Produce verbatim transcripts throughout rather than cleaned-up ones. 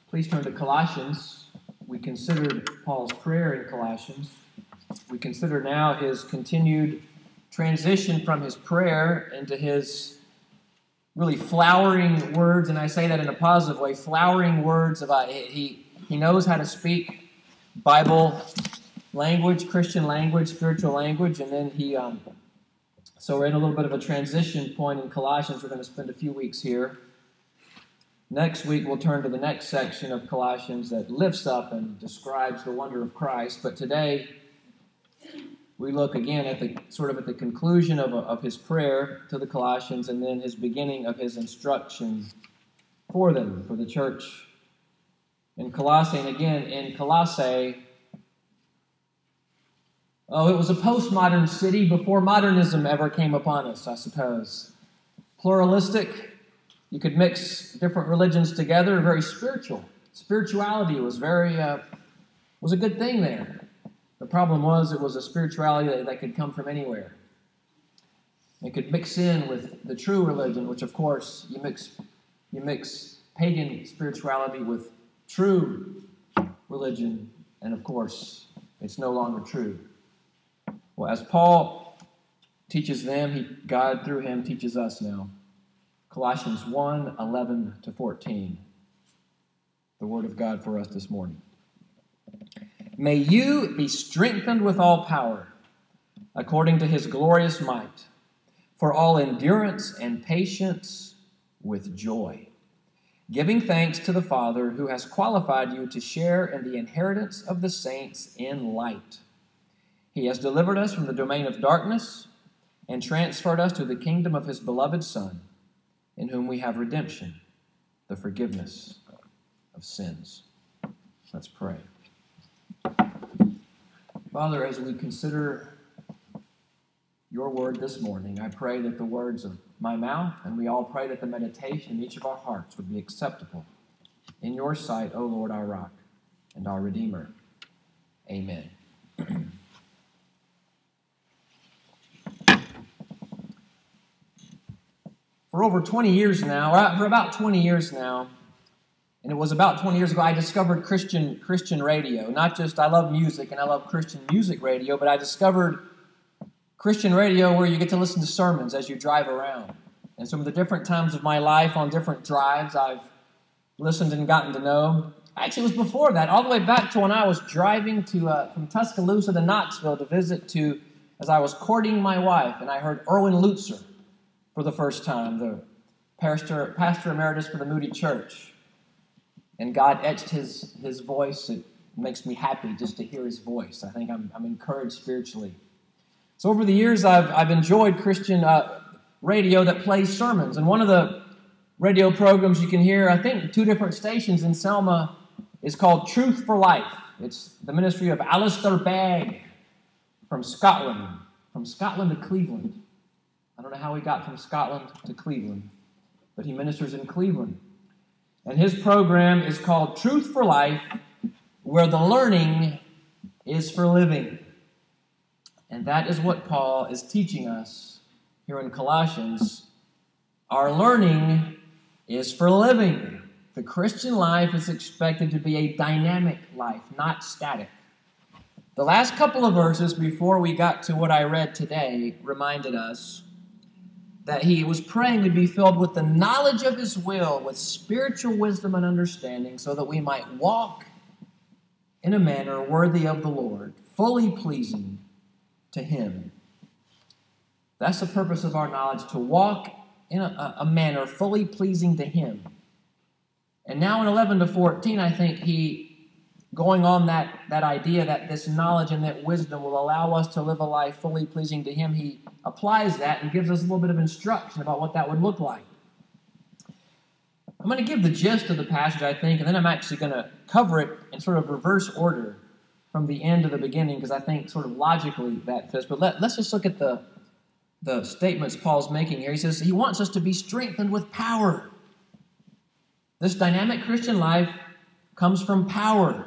Please turn to Colossians. We considered Paul's prayer in Colossians. We consider now his continued transition from his prayer into his really flowering words, and I say that in a positive way, flowering words about he he knows how to speak Bible language, Christian language, spiritual language, and then he um, so we're in a little bit of a transition point in Colossians. We're going to spend a few weeks here. Next week, we'll turn to the next section of Colossians that lifts up and describes the wonder of Christ. But today, we look again at the sort of at the conclusion of, of his prayer to the Colossians and then his beginning of his instruction for them, for the church in Colossae. And again, in Colossae, oh, it was a postmodern city before modernism ever came upon us, I suppose. Pluralistic. You could mix different religions together, very spiritual. Spirituality was very uh, was a good thing there. The problem was it was a spirituality that, that could come from anywhere. It could mix in with the true religion, which of course you mix you mix pagan spirituality with true religion, and of course it's no longer true. Well, as Paul teaches them, he, God through him teaches us now. Colossians one, eleven to fourteen. The word of God for us this morning. May you be strengthened with all power, according to his glorious might, for all endurance and patience with joy, giving thanks to the Father who has qualified you to share in the inheritance of the saints in light. He has delivered us from the domain of darkness and transferred us to the kingdom of his beloved Son, in whom we have redemption, the forgiveness of sins. Let's pray. Father, as we consider your word this morning, I pray that the words of my mouth, and we all pray that the meditation in each of our hearts would be acceptable in your sight, O Lord, our rock and our Redeemer. Amen. For over twenty years now, or for about twenty years now, and it was about twenty years ago, I discovered Christian Christian radio. Not just, I love music and I love Christian music radio, but I discovered Christian radio where you get to listen to sermons as you drive around. And some of the different times of my life on different drives, I've listened and gotten to know. Actually, it was before that, all the way back to when I was driving to uh, from Tuscaloosa to Knoxville to visit to, as I was courting my wife, and I heard Erwin Lutzer for the first time, the pastor, pastor emeritus for the Moody Church. And God etched his, his voice. It makes me happy just to hear his voice. I think I'm, I'm encouraged spiritually. So over the years, I've, I've enjoyed Christian uh, radio that plays sermons. And one of the radio programs you can hear, I think, two different stations in Selma, is called Truth for Life. It's the ministry of Alistair Begg from Scotland, from Scotland to Cleveland. I don't know how he got from Scotland to Cleveland, but he ministers in Cleveland. And his program is called Truth for Life, where the learning is for living. And that is what Paul is teaching us here in Colossians. Our learning is for living. The Christian life is expected to be a dynamic life, not static. The last couple of verses before we got to what I read today reminded us that he was praying to be filled with the knowledge of his will, with spiritual wisdom and understanding, so that we might walk in a manner worthy of the Lord, fully pleasing to him. That's the purpose of our knowledge, to walk in a, a manner fully pleasing to him. And now in eleven to fourteen, I think he, going on that, that idea that this knowledge and that wisdom will allow us to live a life fully pleasing to him, he applies that and gives us a little bit of instruction about what that would look like. I'm going to give the gist of the passage, I think, and then I'm actually going to cover it in sort of reverse order from the end to the beginning, because I think sort of logically that fits. But let, let's just look at the, the statements Paul's making here. He says he wants us to be strengthened with power. This dynamic Christian life comes from power.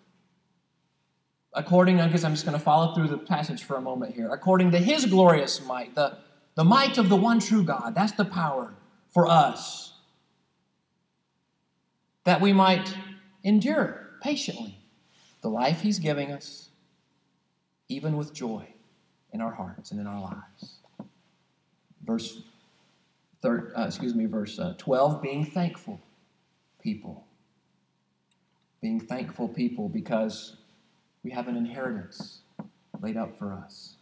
According, I guess I'm just going to follow through the passage for a moment here. According to his glorious might, the, the might of the one true God, that's the power for us. That we might endure patiently the life he's giving us, even with joy in our hearts and in our lives. Verse third, uh, excuse me, verse uh, twelve, being thankful people. Being thankful people because we have an inheritance laid up for us.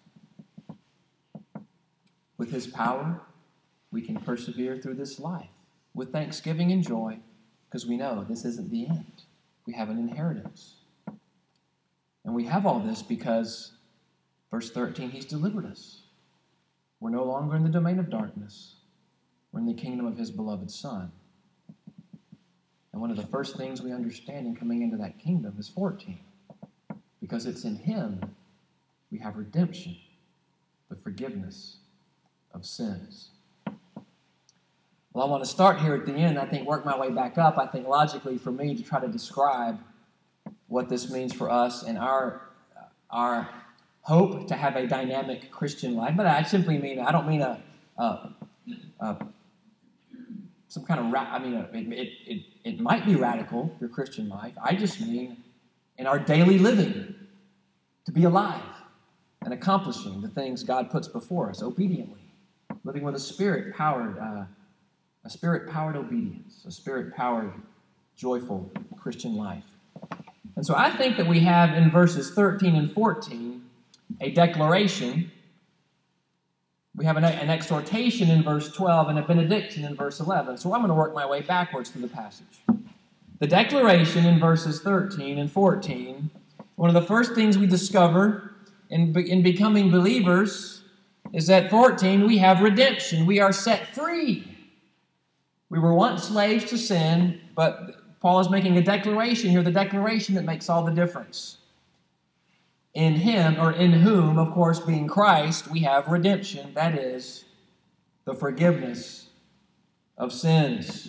With his power, we can persevere through this life with thanksgiving and joy because we know this isn't the end. We have an inheritance. And we have all this because, verse thirteen, he's delivered us. We're no longer in the domain of darkness. We're in the kingdom of his beloved Son. And one of the first things we understand in coming into that kingdom is fourteen. Because it's in him we have redemption, the forgiveness of sins. Well, I want to start here at the end, I think work my way back up, I think logically for me to try to describe what this means for us and our, our hope to have a dynamic Christian life. But I simply mean, I don't mean a, a, a some kind of, ra- I mean, a, it, it, it might be radical, your Christian life. I just mean in our daily living, to be alive and accomplishing the things God puts before us obediently, living with a spirit-powered, uh, a spirit-powered obedience, a spirit-powered, joyful Christian life. And so I think that we have in verses thirteen and fourteen a declaration. We have an, an exhortation in verse twelve and a benediction in verse eleven. So I'm going to work my way backwards through the passage. The declaration in verses thirteen and fourteen, one of the first things we discover in, in becoming believers is that fourteen, we have redemption. We are set free. We were once slaves to sin, but Paul is making a declaration here, the declaration that makes all the difference. In him, or in whom, of course, being Christ, we have redemption. That is, the forgiveness of sins.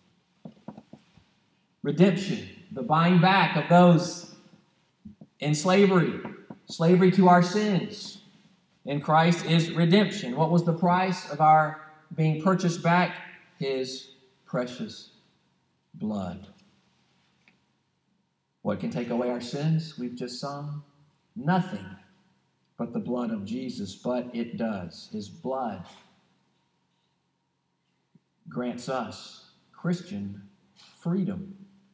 Redemption, the buying back of those in slavery, slavery to our sins. In Christ is redemption. What was the price of our being purchased back? His precious blood. What can take away our sins? We've just sung. Nothing but the blood of Jesus, but it does. His blood grants us Christian freedom.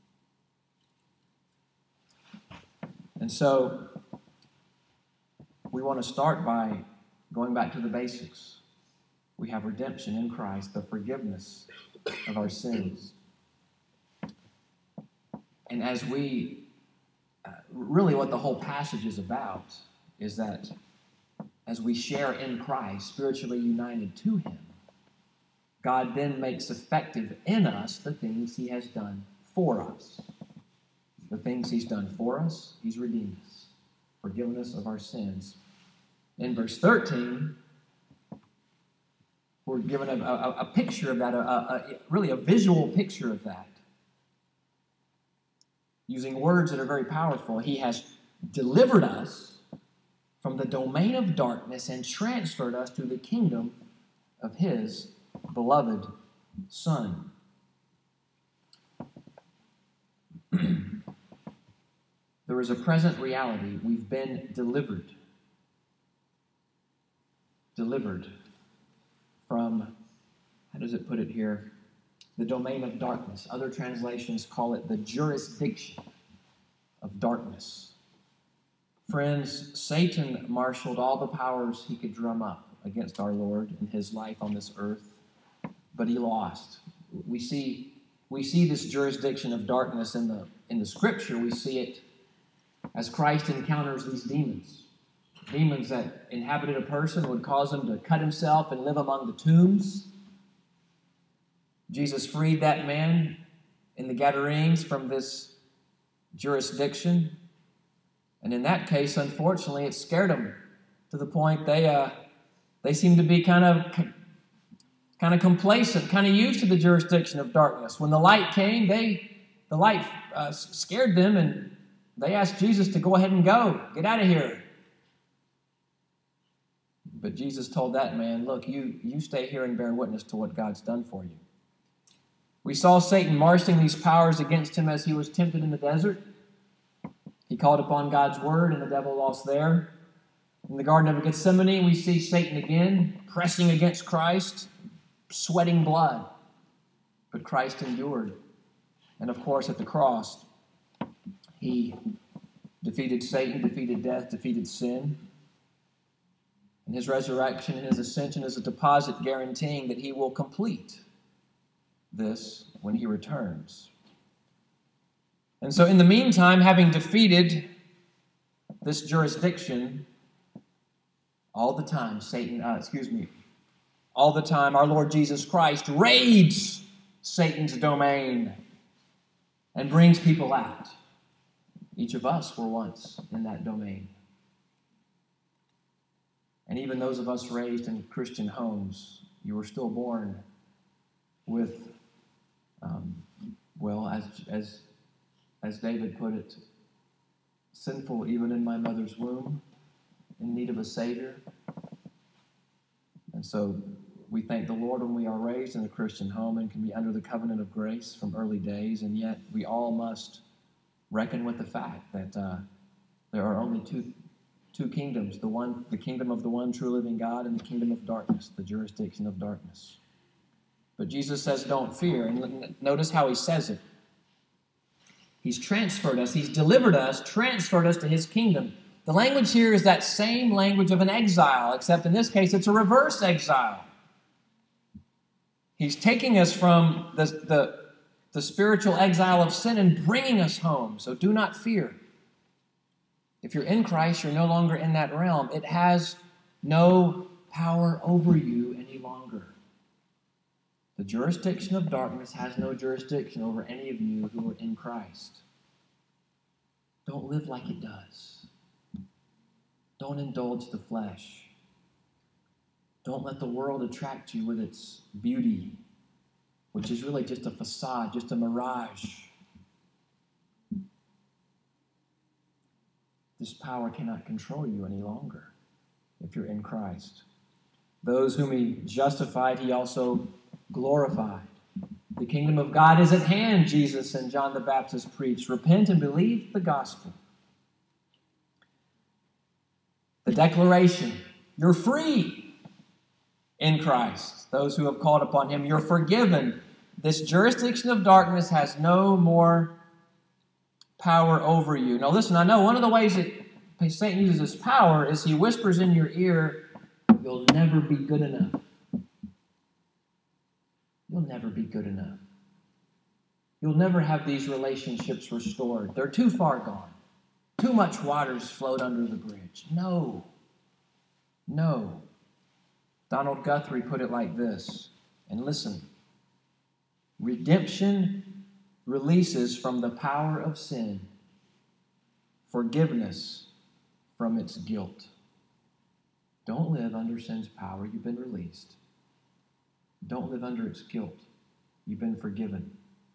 And so we want to start by going back to the basics. We have redemption in Christ, the forgiveness of our sins. And as we Uh, really what the whole passage is about is that as we share in Christ, spiritually united to him, God then makes effective in us the things he has done for us. The things he's done for us, he's redeemed us, forgiven us of our sins. In verse thirteen, we're given a, a, a picture of that, a, a, really a visual picture of that. Using words that are very powerful, he has delivered us from the domain of darkness and transferred us to the kingdom of his beloved Son. There is a present reality. We've been delivered. Delivered from, how does it put it here? The domain of darkness. Other translations call it the jurisdiction of darkness. Friends, Satan marshaled all the powers he could drum up against our Lord in his life on this earth, but he lost. We see, we see this jurisdiction of darkness in the, in the Scripture. We see it as Christ encounters these demons. Demons that inhabited a person would cause him to cut himself and live among the tombs. Jesus freed that man in the Gadarenes from this jurisdiction. And in that case, unfortunately, it scared them to the point they uh, they seemed to be kind of kind of complacent, kind of used to the jurisdiction of darkness. When the light came, they the light uh, scared them, and they asked Jesus to go ahead and go, get out of here. But Jesus told that man, look, you you stay here and bear witness to what God's done for you. We saw Satan marshaling these powers against him as he was tempted in the desert. He called upon God's word, and the devil lost there. In the Garden of Gethsemane, we see Satan again pressing against Christ, sweating blood. But Christ endured. And of course, at the cross, he defeated Satan, defeated death, defeated sin. And his resurrection and his ascension is a deposit guaranteeing that he will complete this when he returns. And so in the meantime, having defeated this jurisdiction, all the time, Satan, uh, excuse me, all the time, our Lord Jesus Christ raids Satan's domain and brings people out. Each of us were once in that domain. And even those of us raised in Christian homes, you were still born with, um, well, as, as, as David put it, sinful even in my mother's womb, in need of a Savior. And so we thank the Lord when we are raised in a Christian home and can be under the covenant of grace from early days, and yet we all must reckon with the fact that uh, there are only two two kingdoms, the one, the kingdom of the one true living God and the kingdom of darkness, the jurisdiction of darkness. But Jesus says, don't fear. And notice how he says it. He's transferred us, he's delivered us, transferred us to his kingdom. The language here is that same language of an exile, except in this case it's a reverse exile. He's taking us from the, the, the spiritual exile of sin and bringing us home. So do not fear. If you're in Christ, you're no longer in that realm. It has no power over you any longer. The jurisdiction of darkness has no jurisdiction over any of you who are in Christ. Don't live like it does. Don't indulge the flesh. Don't let the world attract you with its beauty, which is really just a facade, just a mirage. This power cannot control you any longer if you're in Christ. Those whom he justified, he also glorified. The kingdom of God is at hand, Jesus and John the Baptist preached. Repent and believe the gospel. The declaration, you're free in Christ. Those who have called upon him, you're forgiven. This jurisdiction of darkness has no more power over you. Now listen, I know one of the ways that Satan uses his power is he whispers in your ear, you'll never be good enough. You'll never be good enough. You'll never have these relationships restored. They're too far gone. Too much waters flowed under the bridge. No. No. Donald Guthrie put it like this, and listen. Redemption releases from the power of sin, forgiveness from its guilt. Don't live under sin's power. You've been released. Don't live under its guilt. You've been forgiven.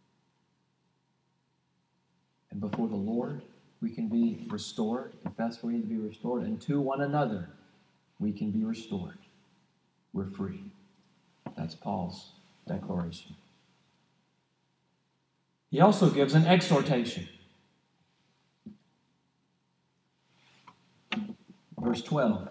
And before the Lord, we can be restored, if that's where we need to be restored. And to one another, we can be restored. We're free. That's Paul's declaration. He also gives an exhortation. Verse twelve.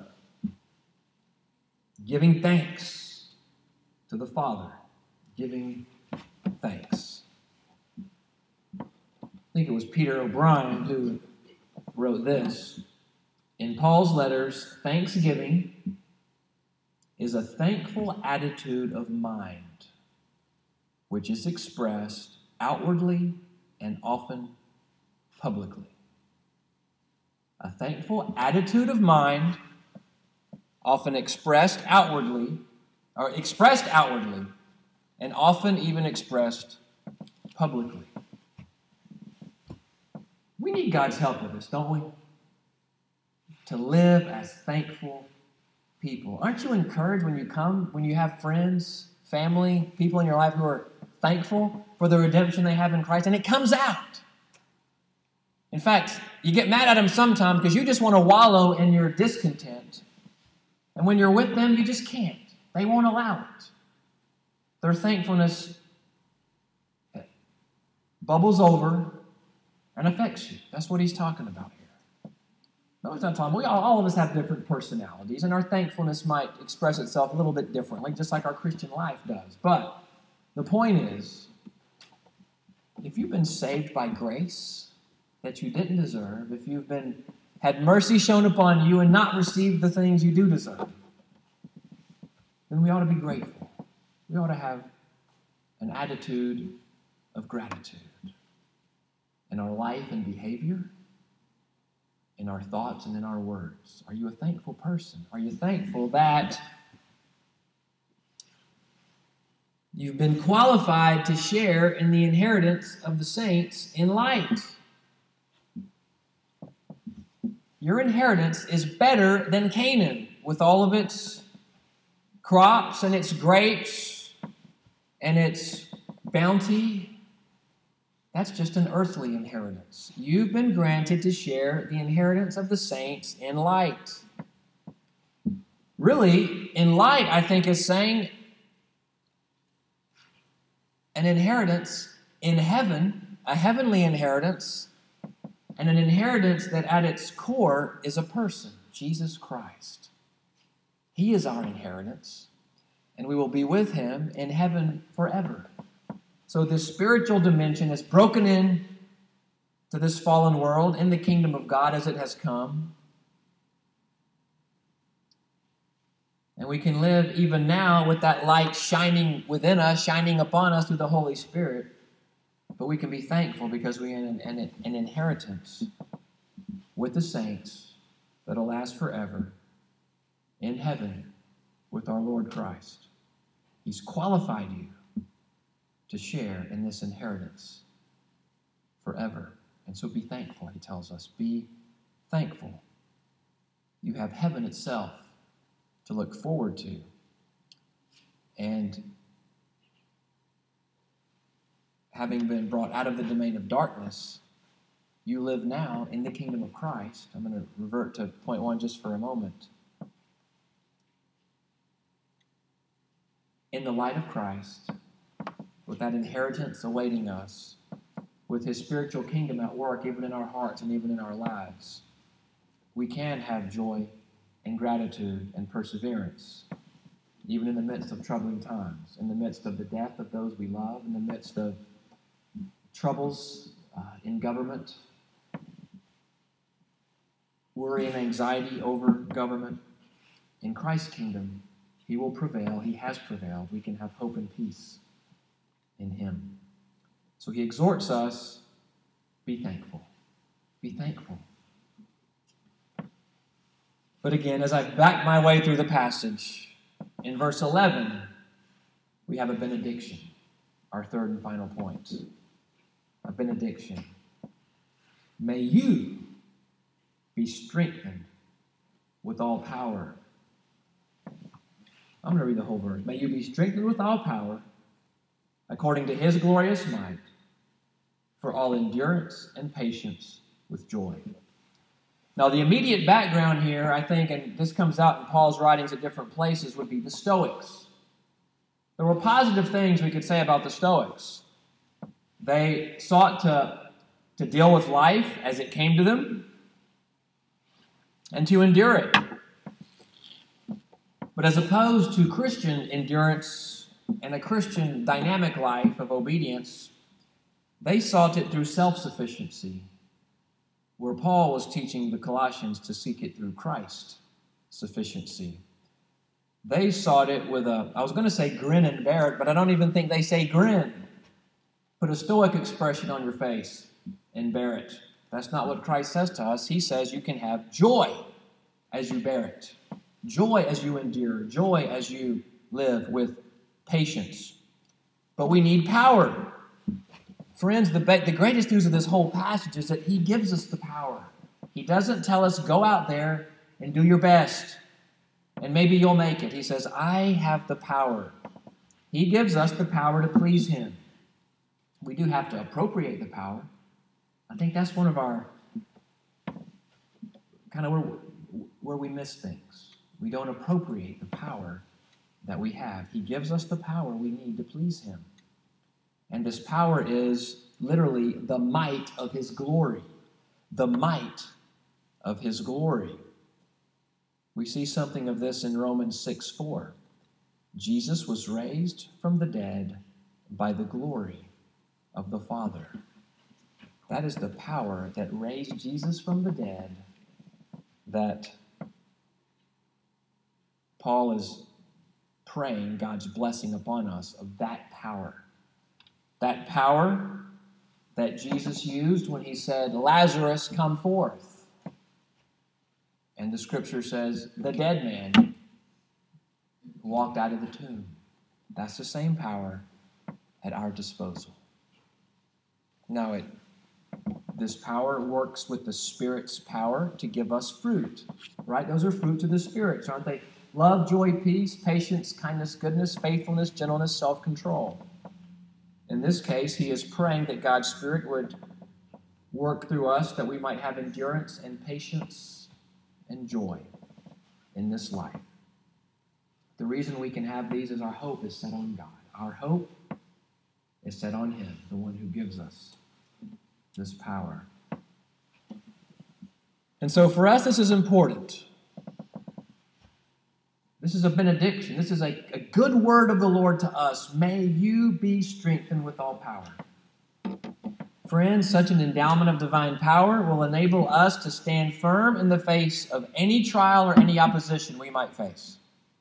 Giving thanks to the Father. Giving thanks. I think it was Peter O'Brien who wrote this. In Paul's letters, thanksgiving is a thankful attitude of mind, which is expressed outwardly and often publicly. A thankful attitude of mind, often expressed outwardly, or expressed outwardly, and often even expressed publicly. We need God's help with this, don't we? To live as thankful people. Aren't you encouraged when you come, when you have friends, family, people in your life who are thankful for the redemption they have in Christ, and it comes out? In fact, you get mad at them sometimes because you just want to wallow in your discontent. And when you're with them, you just can't. They won't allow it. Their thankfulness bubbles over and affects you. That's what he's talking about here. No, he's not talking. We all, all of us have different personalities, and our thankfulness might express itself a little bit differently, just like our Christian life does. But the point is, if you've been saved by grace that you didn't deserve, if you've been had mercy shown upon you and not received the things you do deserve, then we ought to be grateful. We ought to have an attitude of gratitude in our life and behavior, in our thoughts and in our words. Are you a thankful person? Are you thankful that you've been qualified to share in the inheritance of the saints in light? Your inheritance is better than Canaan, with all of its crops and its grapes and its bounty. That's just an earthly inheritance. You've been granted to share the inheritance of the saints in light. Really, in light, I think, is saying an inheritance in heaven, a heavenly inheritance, and an inheritance that at its core is a person, Jesus Christ. He is our inheritance, and we will be with him in heaven forever. So this spiritual dimension is broken in to this fallen world in the kingdom of God as it has come. And we can live even now with that light shining within us, shining upon us through the Holy Spirit. But we can be thankful because we have an, an, an inheritance with the saints that will last forever in heaven with our Lord Christ. He's qualified you to share in this inheritance forever. And so be thankful, he tells us. Be thankful. You have heaven itself to look forward to. And having been brought out of the domain of darkness, you live now in the kingdom of Christ. I'm going to revert to point one just for a moment. In the light of Christ, with that inheritance awaiting us, with his spiritual kingdom at work even in our hearts and even in our lives, we can have joy and gratitude and perseverance, even in the midst of troubling times, in the midst of the death of those we love, in the midst of troubles uh, in government, worry and anxiety over government. In Christ's kingdom, he will prevail. He has prevailed. We can have hope and peace in him. So he exhorts us, be thankful. Be thankful. But again, as I've backed my way through the passage, in verse eleven, we have a benediction, our third and final point. A benediction. May you be strengthened with all power. I'm going to read the whole verse. May you be strengthened with all power, according to his glorious might, for all endurance and patience with joy. Now, the immediate background here, I think, and this comes out in Paul's writings at different places, would be the Stoics. There were positive things we could say about the Stoics. They sought to, to deal with life as it came to them and to endure it. But as opposed to Christian endurance and a Christian dynamic life of obedience, they sought it through self-sufficiency, where Paul was teaching the Colossians to seek it through Christ's sufficiency. They sought it with a, I was going to say grin and bear it, but I don't even think they say grin. Put a stoic expression on your face and bear it. That's not what Christ says to us. He says you can have joy as you bear it. Joy as you endure. Joy as you live with patience. But we need power. Friends, the, the greatest news of this whole passage is that he gives us the power. He doesn't tell us, go out there and do your best, and maybe you'll make it. He says, I have the power. He gives us the power to please him. We do have to appropriate the power. I think that's one of our, kind of where, where we miss things. We don't appropriate the power that we have. He gives us the power we need to please him. And this power is literally the might of his glory. The might of his glory. We see something of this in Romans six four. Jesus was raised from the dead by the glory of the Father. That is the power that raised Jesus from the dead that Paul is praying God's blessing upon us of that power. That power that Jesus used when he said, Lazarus, come forth. And the scripture says, the dead man walked out of the tomb. That's the same power at our disposal. Now, it, this power works with the Spirit's power to give us fruit, right? Those are fruits of the Spirit, aren't they? Love, joy, peace, patience, kindness, goodness, faithfulness, gentleness, self-control. In this case, he is praying that God's Spirit would work through us, that we might have endurance and patience and joy in this life. The reason we can have these is our hope is set on God. Our hope is set on him, the one who gives us this power. And so for us, this is important. This is a benediction. This is a, a good word of the Lord to us. May you be strengthened with all power. Friends, such an endowment of divine power will enable us to stand firm in the face of any trial or any opposition we might face.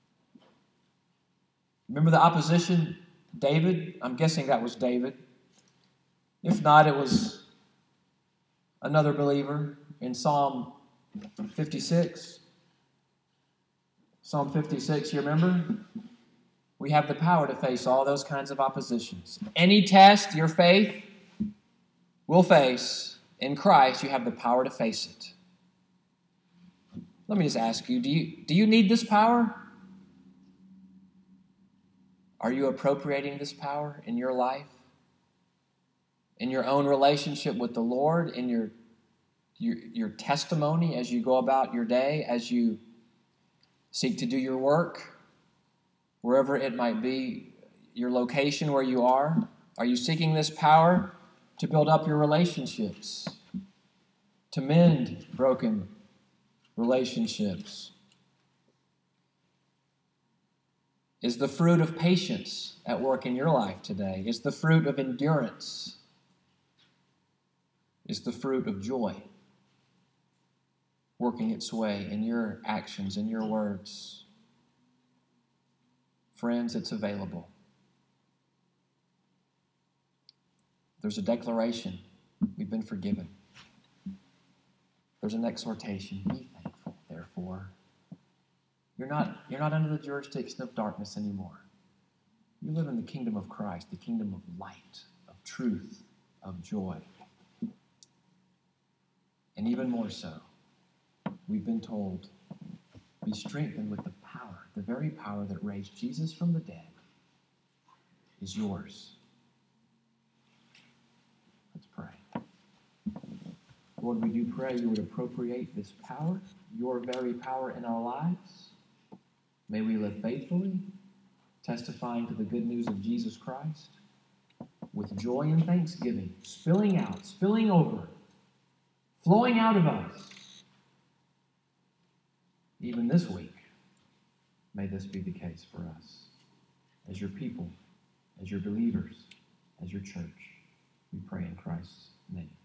Remember the opposition? David? I'm guessing that was David. If not, it was another believer in Psalm fifty-six. Psalm fifty-six, you remember? We have the power to face all those kinds of oppositions. Any test your faith will face in Christ, you have the power to face it. Let me just ask you, do you, do you need this power? Are you appropriating this power in your life? In your own relationship with the Lord? In your, your, your testimony as you go about your day? As you seek to do your work? Wherever it might be, your location where you are? Are you seeking this power to build up your relationships? To mend broken relationships? Is the fruit of patience at work in your life today? Is the fruit of endurance? Is the fruit of joy working its way in your actions, in your words? Friends, it's available. There's a declaration. We've been forgiven. There's an exhortation. Be thankful, therefore. You're not, you're not under the jurisdiction of darkness anymore. You live in the kingdom of Christ, the kingdom of light, of truth, of joy. And even more so, we've been told, be strengthened with the power, the very power that raised Jesus from the dead is yours. Let's pray. Lord, we do pray you would appropriate this power, your very power in our lives. May we live faithfully, testifying to the good news of Jesus Christ with joy and thanksgiving, spilling out, spilling over, flowing out of us. Even this week, may this be the case for us. As your people, as your believers, as your church, we pray in Christ's name.